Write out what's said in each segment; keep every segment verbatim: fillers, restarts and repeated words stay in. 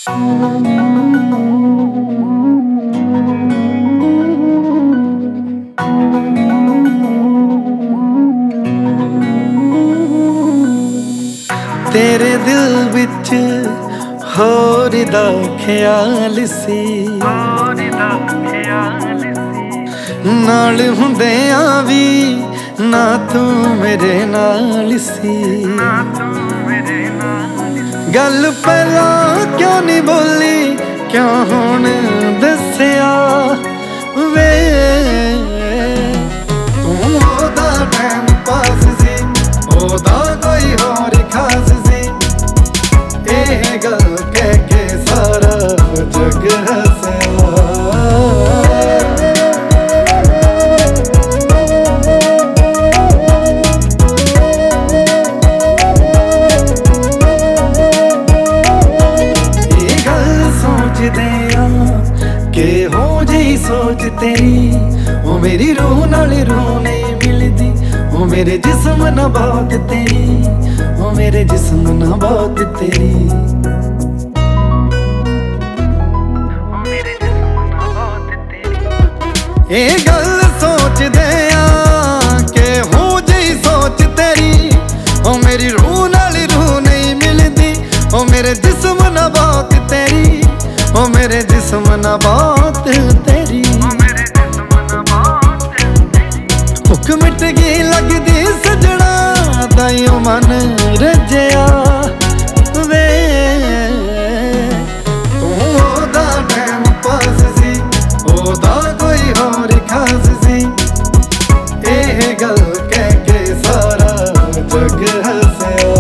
तेरे दिल विच होर दा ख्याल सी, नाल हुंदियां वी ना तू मेरे नाल सी। गल पहला क्यों नहीं बोली, क्यों हुण दस्सिया वे तू ओदा टाइम पास सी, ओदा कोई होर खास सी। एह गल कह के सारा जग हंसिया। के हो जी सोच तेरी, ओ मेरी रूह नाल रूह नहीं मिलदी। ओ मेरे जिस्म ना बहुत तेरी, ओ मेरे जिस्म ना बहुत तेरी। ये गल सोच दे के हो जी सोच तेरी, ओ मेरी रूह नाल रूह नहीं मिलदी। ओ मेरे जिस्म ना बहुत तेरी, ओ मेरे जिस्म ना बात तेरी। हुक मिट गई लगदी सजना, ताइयों मन रजया वे तू ओदा टाइम पास सी, ओदा कोई होर खास सी। एह गल कह के सारा जग हंसिया।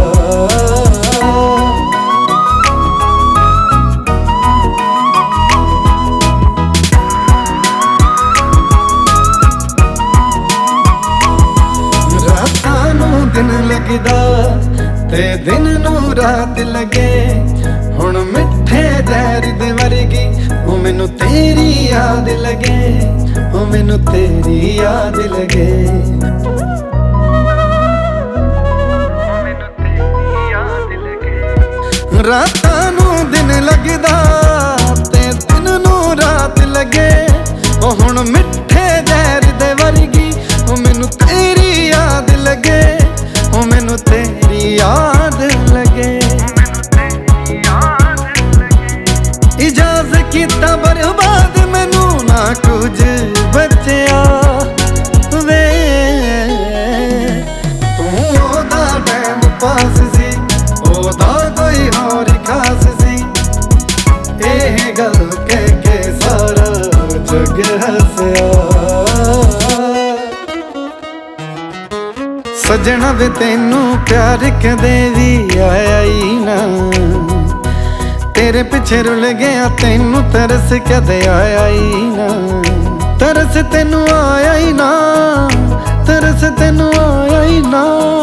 दिन लगदा ते दिन नू रात लगे, हुण मिठे जहर दे वर्गी ओ मैनू तेरी याद लगे, ओ मैनू तेरी याद लगे। रातां नू दिन लगदा ते दिन नू रात लगे, ओ हुण मिठे जहर दे वर्गी ओ मैनू तेरी याद लगे, ओ मैनू तेरी याद लगे। इजाज़त कीता बर्बाद मैनू ना कुछ बचया वे तू ओदा टाइम पास सी, ओदा कोई होर खास सी। एह गल कह के सारा जग हंसिया। सजना वे तेनू प्यार कदे भी आया ही ना, तेरे पिछे रुल गया तेनू तरस कदे आया ही ना। तरस तेनू आया ही ना, तरस तेनू आया ही ना।